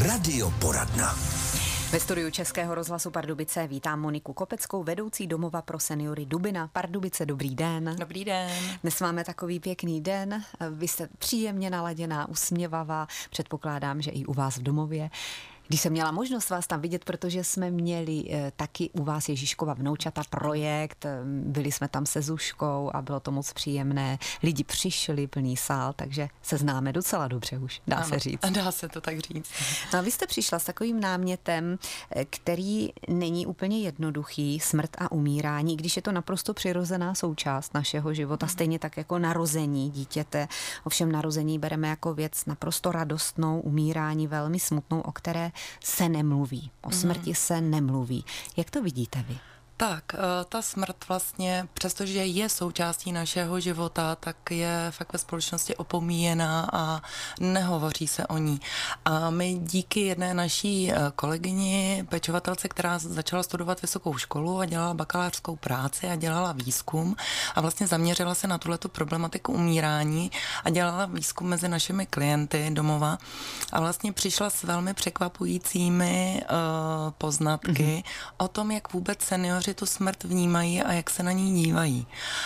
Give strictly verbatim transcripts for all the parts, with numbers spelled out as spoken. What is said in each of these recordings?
Radioporadna. Ve studiu Českého rozhlasu Pardubice vítám Moniku Kopeckou, vedoucí domova pro seniory Dubina. Pardubice, dobrý den. Dobrý den. Dnes máme takový pěkný den, vy jste příjemně naladěná, usměvavá, předpokládám, že i u vás v domově. Když jsem měla možnost vás tam vidět, protože jsme měli e, taky u vás Ježíškova vnoučata projekt, e, byli jsme tam se Zuškou a bylo to moc příjemné. Lidi přišli, plný sál, takže se známe docela dobře už, dá ano, se říct. Dá se to tak říct. No a vy jste přišla s takovým námětem, který není úplně jednoduchý, smrt a umírání, když je to naprosto přirozená součást našeho života, stejně tak jako narození dítěte. Ovšem narození bereme jako věc naprosto radostnou, umírání velmi smutnou, o které se nemluví. O smrti se nemluví. Jak to vidíte vy? Tak, ta smrt vlastně, přestože je součástí našeho života, tak je fakt ve společnosti opomíjená a nehovoří se o ní. A my díky jedné naší kolegyni, pečovatelce, která začala studovat vysokou školu a dělala bakalářskou práci a dělala výzkum a vlastně zaměřila se na tuhletu problematiku umírání a dělala výzkum mezi našimi klienty domova a vlastně přišla s velmi překvapujícími uh, poznatky mm-hmm. o tom, jak vůbec seniori tu smrt vnímají a jak se na ní dívají.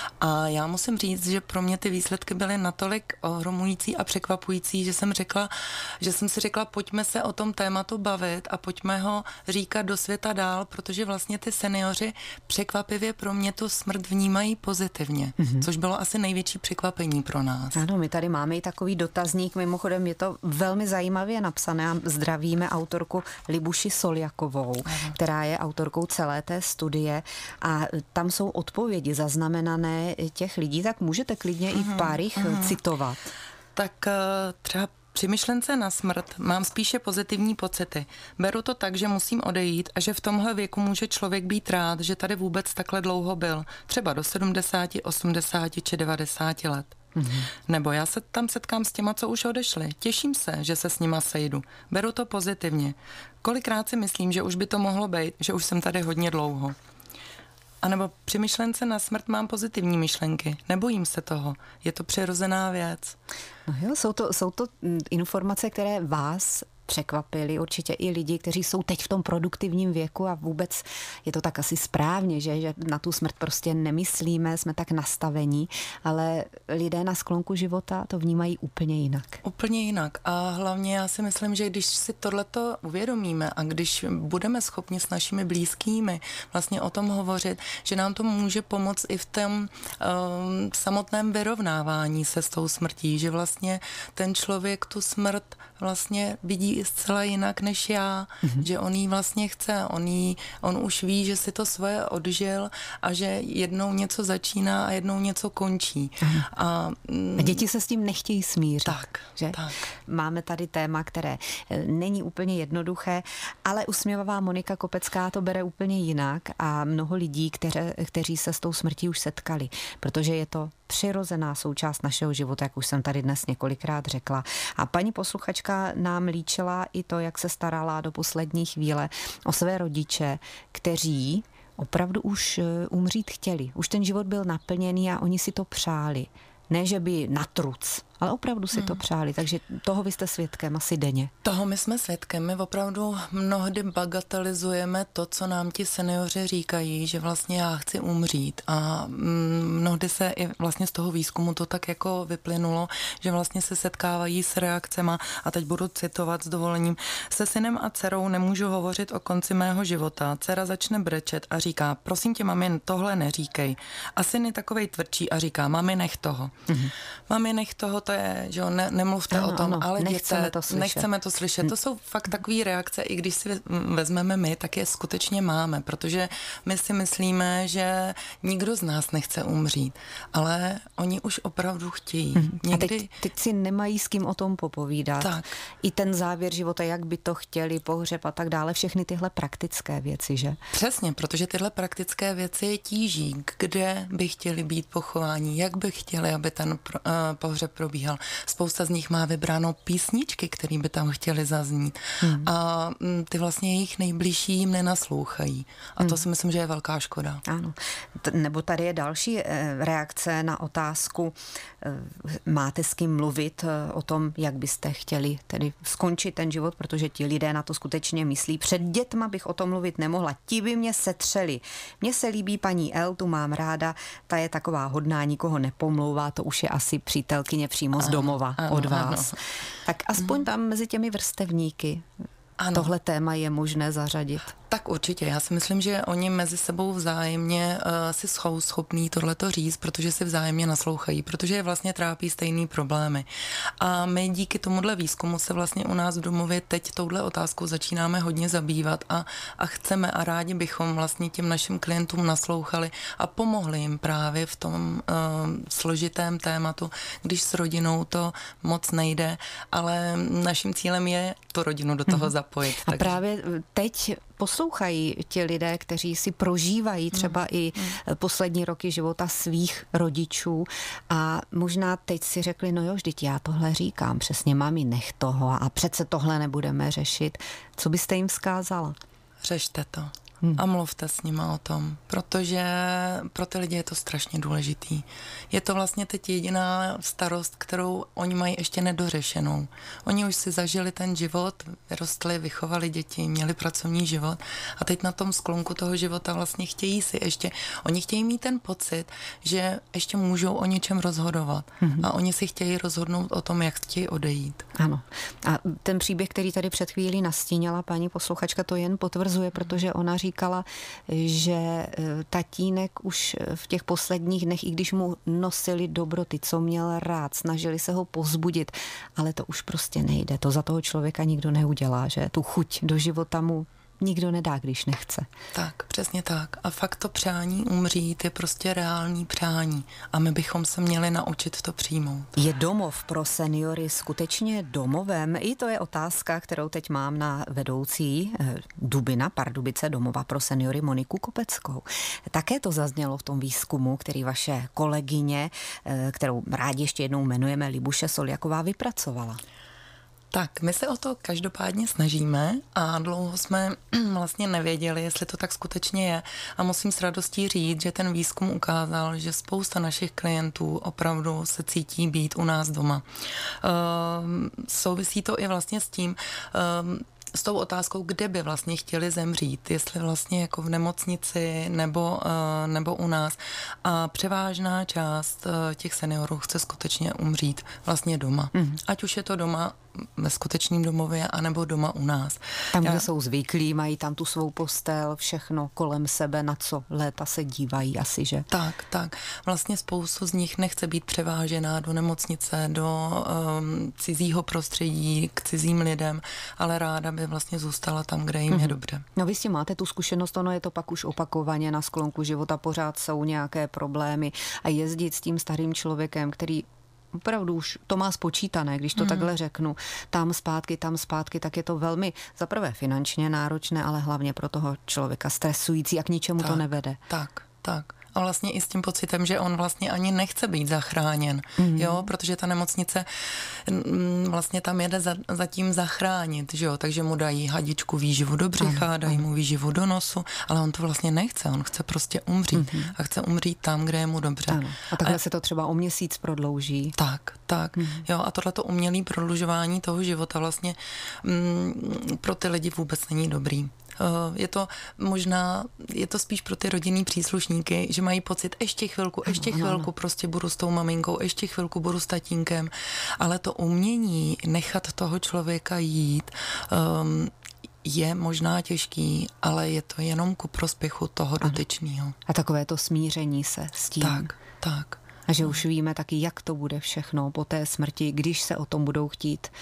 A já musím říct, že pro mě ty výsledky byly natolik ohromující a překvapující, že jsem řekla, že jsem si řekla, pojďme se o tom tématu bavit a pojďme ho říkat do světa dál, protože vlastně ty seniori překvapivě pro mě tu smrt vnímají pozitivně, mm-hmm. což bylo asi největší překvapení pro nás. Ano, my tady máme i takový dotazník, mimochodem je to velmi zajímavě napsané. Zdravíme autorku Libuši Soljakovou, Aha. která je autorkou celé té studie. A tam jsou odpovědi zaznamenané těch lidí, tak můžete klidně uh-huh, i pár jich uh-huh. citovat. Tak třeba při myšlence na smrt mám spíše pozitivní pocity. Beru to tak, že musím odejít a že v tomhle věku může člověk být rád, že tady vůbec takhle dlouho byl. Třeba do sedmdesáti, osmdesáti či devadesáti let. Mm-hmm. Nebo já se tam setkám s těma, co už odešli. Těším se, že se s nima sejdu. Beru to pozitivně. Kolikrát si myslím, že už by to mohlo být, že už jsem tady hodně dlouho. A nebo při myšlence na smrt mám pozitivní myšlenky. Nebojím se toho. Je to přirozená věc. No jo, jsou to, jsou to informace, které vás překvapili určitě i lidi, kteří jsou teď v tom produktivním věku a vůbec je to tak asi správně, že, že na tu smrt prostě nemyslíme, jsme tak nastavení, ale lidé na sklonku života to vnímají úplně jinak. Úplně jinak a hlavně já si myslím, že když si tohleto uvědomíme a když budeme schopni s našimi blízkými vlastně o tom hovořit, že nám to může pomoct i v tom um, samotném vyrovnávání se s tou smrtí, že vlastně ten člověk tu smrt vlastně vidí zcela jinak než já, mm-hmm. že on jí vlastně chce, on, jí, on už ví, že si to svoje odžil a že jednou něco začíná a jednou něco končí. Mm-hmm. A, mm, a děti se s tím nechtějí smířit. Tak, že? tak. Máme tady téma, které není úplně jednoduché, ale usměvavá Monika Kopecká to bere úplně jinak a mnoho lidí, kteře, kteří se s tou smrtí už setkali, protože je to přirozená součást našeho života, jak už jsem tady dnes několikrát řekla. A paní posluchačka nám líčila i to, jak se starala do poslední chvíle o své rodiče, kteří opravdu už umřít chtěli. Už ten život byl naplněný a oni si to přáli. Ne, že by na truc, ale opravdu si hmm. to přáli, takže toho vy jste svědkem asi denně. Toho my jsme svědkem, my opravdu mnohdy bagatelizujeme to, co nám ti seniori říkají, že vlastně já chci umřít a mnohdy se i vlastně z toho výzkumu to tak jako vyplynulo, že vlastně se setkávají s reakcema a teď budu citovat s dovolením. Se synem a dcerou nemůžu hovořit o konci mého života. Dcera začne brečet a říká, prosím tě, mami, tohle neříkej. A syn je takovej tvrdší a říká, mami, nech toho. Mm-hmm. Mami, nech toho, to je, že jo, ne, nemluvte ano, o tom, ano, ale nechceme děte, to slyšet. nechceme to slyšet. To jsou fakt takové reakce, i když si vezmeme my, tak je skutečně máme, protože my si myslíme, že nikdo z nás nechce umřít, ale oni už opravdu chtějí. Hmm. Někdy... A teď, teď si nemají s kým o tom popovídat. Tak. I ten závěr života, jak by to chtěli, pohřeb a tak dále, všechny tyhle praktické věci, že? Přesně, protože tyhle praktické věci je tíží, kde by chtěli být pochování, jak by chtěli, aby ten uh, pohřeb probíhal. probíhal. Spousta z nich má vybráno písničky, které by tam chtěli zaznít. Hmm. A ty vlastně jejich nejbližší jim nenaslouchají. A to hmm. si myslím, že je velká škoda. Ano. T- nebo tady je další reakce na otázku, máte s kým mluvit o tom, jak byste chtěli tedy skončit ten život, protože ti lidé na to skutečně myslí. Před dětma bych o tom mluvit nemohla. Ti by mě setřeli. Mně se líbí paní L, tu mám ráda, ta je taková hodná, nikoho nepomlouvá, to už je asi přítelkyně přímo z domova ano, od vás. Ano. Tak aspoň tam mezi těmi vrstevníky ano. tohle téma je možné zařadit. Tak určitě. Já si myslím, že oni mezi sebou vzájemně uh, si jsou schopní tohleto říct, protože si vzájemně naslouchají, protože je vlastně trápí stejný problémy. A my díky tomuhle výzkumu se vlastně u nás v domově teď touhle otázkou začínáme hodně zabývat a, a chceme a rádi bychom vlastně těm našim klientům naslouchali a pomohli jim právě v tom uh, složitém tématu, když s rodinou to moc nejde, ale naším cílem je tu rodinu do toho zapojit. A takže... právě teď poslouchají ti lidé, kteří si prožívají třeba mm. i poslední roky života svých rodičů a možná teď si řekli, no jo, vždyť já tohle říkám, přesně mami, nech toho a přece tohle nebudeme řešit. Co byste jim vzkázala? Řešte to. Hmm. A mluvte s nima o tom, protože pro ty lidi je to strašně důležitý. Je to vlastně teď jediná starost, kterou oni mají ještě nedořešenou. Oni už si zažili ten život, vyrostli, vychovali děti, měli pracovní život a teď na tom sklonku toho života vlastně chtějí si ještě, oni chtějí mít ten pocit, že ještě můžou o něčem rozhodovat hmm. a oni si chtějí rozhodnout o tom, jak chtějí odejít. Ano. A ten příběh, který tady před chvílí nastínila paní posluchačka, to jen potvrzuje, protože ona říká, říkala, že tatínek už v těch posledních dnech, i když mu nosili dobroty, co měl rád, snažili se ho povzbudit, ale to už prostě nejde. To za toho člověka nikdo neudělá, že tu chuť do života mu nikdo nedá, když nechce. Tak, přesně tak. A fakt to přání umřít je prostě reální přání. A my bychom se měli naučit to přijmout. Je domov pro seniory skutečně domovem? I to je otázka, kterou teď mám na vedoucí Dubina, Pardubice, domova pro seniory Moniku Kopeckou. Také to zaznělo v tom výzkumu, který vaše kolegyně, kterou rádi ještě jednou jmenujeme, Libuše Soljaková, vypracovala. Tak, my se o to každopádně snažíme a dlouho jsme vlastně nevěděli, jestli to tak skutečně je. A musím s radostí říct, že ten výzkum ukázal, že spousta našich klientů opravdu se cítí být u nás doma. Uh, souvisí to i vlastně s tím, uh, s tou otázkou, kde by vlastně chtěli zemřít, jestli vlastně jako v nemocnici nebo, nebo u nás. A převážná část těch seniorů chce skutečně umřít vlastně doma. Mm. Ať už je to doma ve skutečném domově, anebo doma u nás. Tam, kde Já... jsou zvyklí, mají tam tu svou postel, všechno kolem sebe, na co léta se dívají asi, že? Tak, tak. Vlastně spoustu z nich nechce být převážená do nemocnice, do um, cizího prostředí, k cizím lidem, ale ráda by vlastně zůstala tam, kde jim mm-hmm. je dobře. No vy s tím máte tu zkušenost, ono je to pak už opakovaně na sklonku života, pořád jsou nějaké problémy a jezdit s tím starým člověkem, který opravdu už to má spočítané, když to mm. takhle řeknu, tam zpátky, tam zpátky, tak je to velmi zaprvé finančně náročné, ale hlavně pro toho člověka stresující a k ničemu tak, to nevede. Tak, tak. A vlastně i s tím pocitem, že on vlastně ani nechce být zachráněn, mm. jo, protože ta nemocnice vlastně tam jede za, za tím zachránit, že jo, takže mu dají hadičku výživu do břicha, dají mu výživu do nosu, ale on to vlastně nechce, on chce prostě umřít mm. a chce umřít tam, kde je mu dobře. Ano. A takhle a, se to třeba o měsíc prodlouží. Tak, tak, mm. jo, a tohleto umělé prodlužování toho života vlastně mm, pro ty lidi vůbec není dobrý. Je to možná, je to spíš pro ty rodinný příslušníky, že mají pocit, ještě chvilku, ještě ano, chvilku ano. prostě budu s tou maminkou, ještě chvilku budu s tatínkem, ale to umění nechat toho člověka jít um, je možná těžký, ale je to jenom ku prospěchu toho ano. dotyčného. A takové to smíření se s tím. Tak, tak. A že už víme taky, jak to bude všechno po té smrti, když se o tom budou chtít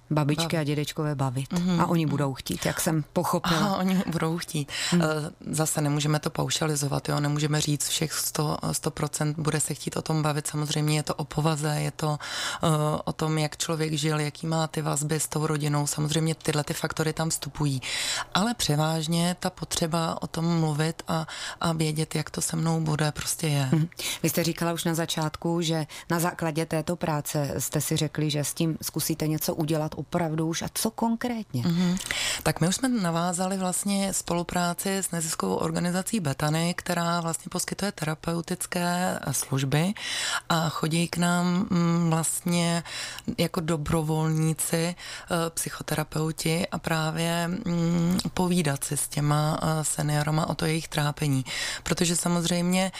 babičky Bav... a dědečkové bavit. Mm-hmm. A oni budou chtít, jak jsem pochopila. Aha, oni budou chtít. Mm. Zase nemůžeme to paušalizovat, jo? Nemůžeme říct všech sto procent bude se chtít o tom bavit. Samozřejmě je to o povaze, je to uh, o tom, jak člověk žil, jaký má ty vazby s tou rodinou. Samozřejmě tyhle ty faktory tam vstupují. Ale převážně ta potřeba o tom mluvit a, a vědět, jak to se mnou bude, prostě je. Mm. Vy jste říkala už na začátku, že na základě této práce jste si řekli, že s tím zkusíte něco udělat opravdu už. A co konkrétně? Mm-hmm. Tak my už jsme navázali vlastně spolupráci s neziskovou organizací Betany, která vlastně poskytuje terapeutické služby a chodí k nám vlastně jako dobrovolníci, psychoterapeuti a právě povídat si s těma seniorama o to jejich trápení. Protože samozřejmě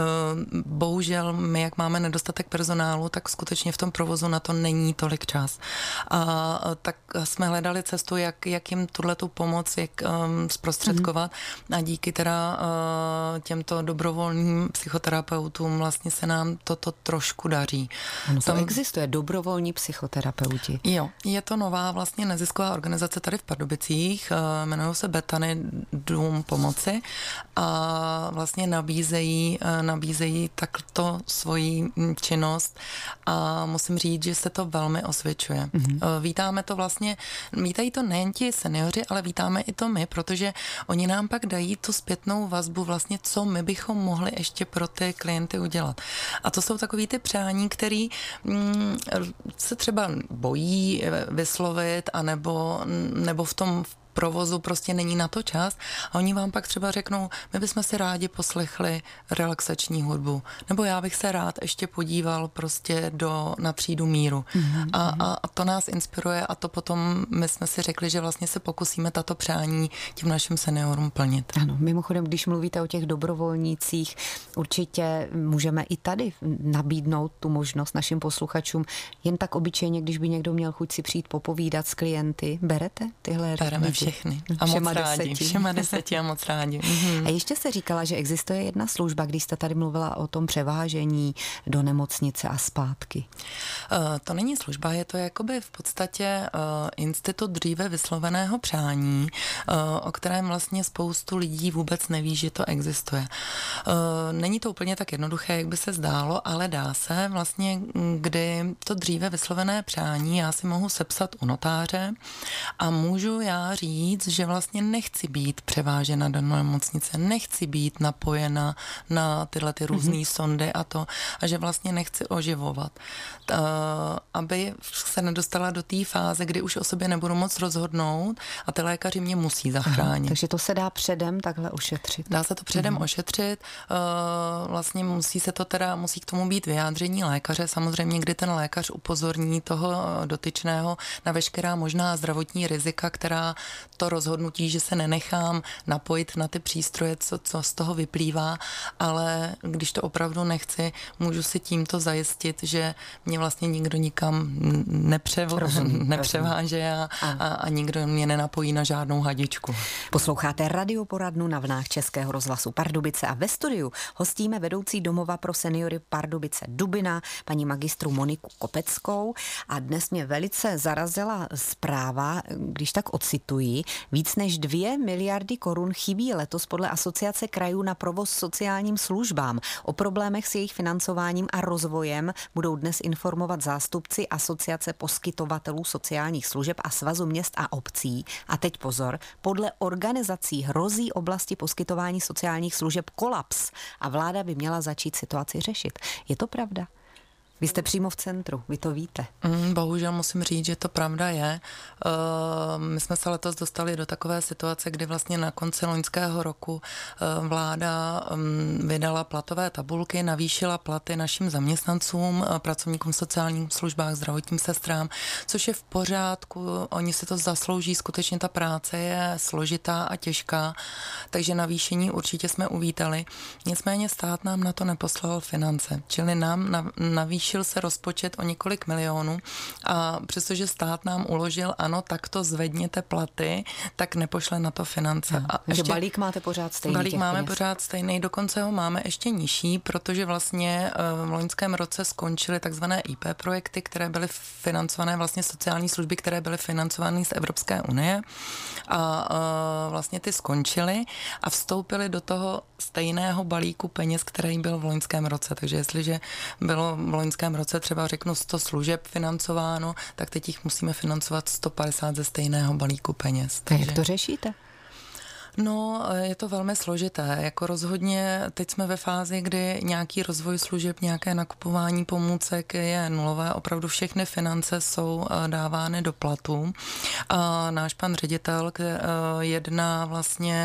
bohužel my, jak máme nedostatek personálu, tak skutečně v tom provozu na to není tolik čas. A tak jsme hledali cestu, jak, jak jim tuhletu pomoc, jak um, zprostředkovat mm. a díky teda uh, těmto dobrovolným psychoterapeutům vlastně se nám toto trošku daří. Ano, to Tam existuje, dobrovolní psychoterapeuti. Jo, je to nová vlastně nezisková organizace tady v Pardubicích, uh, jmenují se Betany Dům pomoci a vlastně nabízejí, uh, nabízejí takto svoji činnost a musím říct, že se to velmi osvědčuje. Mm. Uh, vítáme to vlastně, vítají to nejen ti seniori, ale vítáme i to my, protože oni nám pak dají tu zpětnou vazbu vlastně, co my bychom mohli ještě pro ty klienty udělat. A to jsou takový ty přání, který mm, se třeba bojí vyslovit, anebo, nebo v tom provozu prostě není na to čas a oni vám pak třeba řeknou, my bychom si rádi poslechli relaxační hudbu, nebo já bych se rád ještě podíval prostě do na třídu míru. Mm-hmm. A, a, a to nás inspiruje a to potom my jsme si řekli, že vlastně se pokusíme tato přání těm našim seniorům plnit. Ano, mimochodem, když mluvíte o těch dobrovolnících, určitě můžeme i tady nabídnout tu možnost našim posluchačům, jen tak obyčejně, když by někdo měl chuť si přijít popovídat s klienty. Berete tyhle Bereme všechny. A všema moc rádi. deseti. Všema deseti a moc rádi. Mhm. A ještě jste říkala, že existuje jedna služba, když jste tady mluvila o tom převážení do nemocnice a zpátky. Uh, to není služba, je to jakoby v podstatě uh, institut dříve vysloveného přání, uh, o kterém vlastně spoustu lidí vůbec neví, že to existuje. Uh, není to úplně tak jednoduché, jak by se zdálo, ale dá se vlastně, kdy to dříve vyslovené přání já si mohu sepsat u notáře a můžu já říct, že vlastně nechci být převážena do nemocnice, nechci být napojena na tyhle ty různé mm-hmm. sondy a to, a že vlastně nechci oživovat. Uh, aby se nedostala do té fáze, kdy už o sobě nebudu moc rozhodnout a ty lékaři mě musí zachránit. Aha, takže to se dá předem takhle ošetřit. Dá se to předem mm-hmm. ošetřit. Uh, vlastně musí se to teda, musí k tomu být vyjádření lékaře, samozřejmě, kdy ten lékař upozorní toho dotyčného na veškerá možná zdravotní rizika, která to rozhodnutí, že se nenechám napojit na ty přístroje, co, co z toho vyplývá, ale když to opravdu nechci, můžu si tímto zajistit, že mě vlastně nikdo nikam nepřevo- rozumím, nepřeváže a, a, a nikdo mě nenapojí na žádnou hadičku. Posloucháte radioporadnu na vlnách Českého rozhlasu Pardubice a ve studiu hostíme vedoucí domova pro seniory Pardubice Dubina, paní magistru Moniku Kopeckou a dnes mě velice zarazila zpráva, když tak ocituji, víc než dvě miliardy korun chybí letos podle Asociace krajů na provoz sociálním službám. O problémech s jejich financováním a rozvojem budou dnes informovat zástupci Asociace poskytovatelů sociálních služeb a Svazu měst a obcí. A teď pozor, podle organizací hrozí oblasti poskytování sociálních služeb kolaps a vláda by měla začít situaci řešit. Je to pravda? Vy jste přímo v centru, vy to víte. Mm, bohužel musím říct, že to pravda je. Uh, my jsme se letos dostali do takové situace, kdy vlastně na konci loňského roku uh, vláda um, vydala platové tabulky, navýšila platy našim zaměstnancům, uh, pracovníkům v sociálních službách, zdravotním sestrám, což je v pořádku, oni si to zaslouží, skutečně ta práce je složitá a těžká, takže navýšení určitě jsme uvítali. Nicméně stát nám na to neposlal finance, čili nám navýšení zvýšil se rozpočet o několik milionů a přestože stát nám uložil, ano, tak to zvedněte platy, tak nepošle na to finance. No, a ještě balík máte pořád stejný. Balík máme peněz. pořád stejný, dokonce ho máme ještě nižší, protože vlastně v loňském roce skončily takzvané í pé projekty, které byly financované, vlastně sociální služby, které byly financované z Evropské unie a vlastně ty skončily a vstoupily do toho stejného balíku peněz, který byl v loňském roce. Takže jestliže bylo v loňském roce třeba řeknu sto služeb financováno, tak teď jich musíme financovat sto padesát ze stejného balíku peněz. Takže... Jak to řešíte? No, je to velmi složité. Jako rozhodně teď jsme ve fázi, kdy nějaký rozvoj služeb, nějaké nakupování pomůcek je nulové. Opravdu všechny finance jsou dávány do platu. A náš pan ředitel jedná vlastně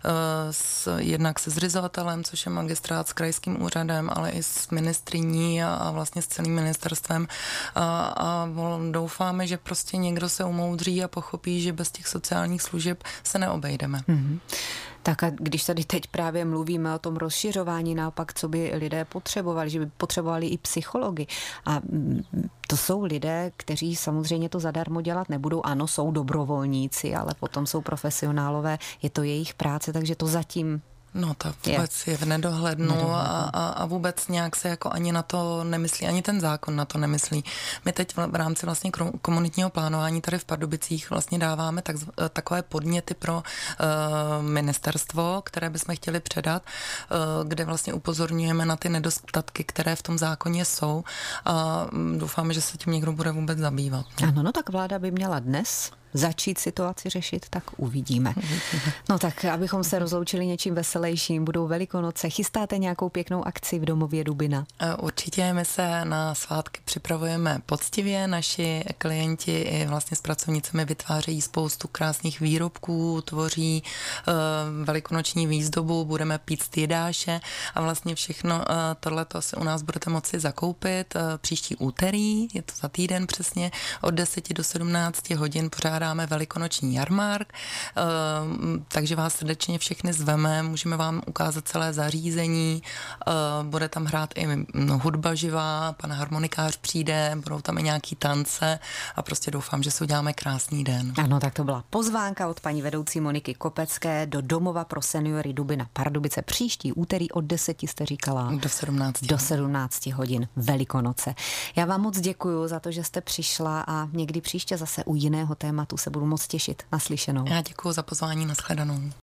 s, jednak se zřizovatelem, což je magistrát s krajským úřadem, ale i s ministryní a, a vlastně s celým ministerstvem. A, a doufáme, že prostě někdo se umoudří a pochopí, že bez těch sociálních služeb se neobejdeme. Mm-hmm. Tak a když tady teď právě mluvíme o tom rozšiřování, naopak, co by lidé potřebovali, že by potřebovali i psychologi. A to jsou lidé, kteří samozřejmě to zadarmo dělat nebudou. Ano, jsou dobrovolníci, ale potom jsou profesionálové, je to jejich práce, takže to zatím... No to vůbec je, je v nedohlednu, nedohlednu. A, a, a vůbec nějak se jako ani na to nemyslí, ani ten zákon na to nemyslí. My teď v rámci vlastně komunitního plánování tady v Pardubicích vlastně dáváme tak, takové podněty pro uh, ministerstvo, které bychom chtěli předat, uh, kde vlastně upozorňujeme na ty nedostatky, které v tom zákoně jsou a doufáme, že se tím někdo bude vůbec zabývat. Ano, no tak vláda by měla dnes začít situaci řešit, tak uvidíme. No tak, abychom se rozloučili něčím veselějším, budou Velikonoce. Chystáte nějakou pěknou akci v domově Dubina? Určitě, my se na svátky připravujeme poctivě. Naši klienti i vlastně s pracovnicemi vytvářejí spoustu krásných výrobků, tvoří uh, velikonoční výzdobu, budeme pít jedáše a vlastně všechno uh, tohleto se u nás budete moci zakoupit uh, příští úterý, je to za týden přesně, od deseti do sedmnácti hodin pořádáme velikonoční jarmark, takže vás srdečně všechny zveme, můžeme vám ukázat celé zařízení, bude tam hrát i hudba živá, pan harmonikář přijde, budou tam i nějaký tance a prostě doufám, že si uděláme krásný den. Ano, tak to byla pozvánka od paní vedoucí Moniky Kopecké do domova pro seniory Dubina Pardubice příští úterý od deseti jste říkala. Do sedmnácti. Do sedmnácti hodin Velikonoce. Já vám moc děkuju za to, že jste přišla a někdy příště zase u jiného tématu se budu moc těšit. Naslyšenou. Já děkuju za pozvání, nashledanou.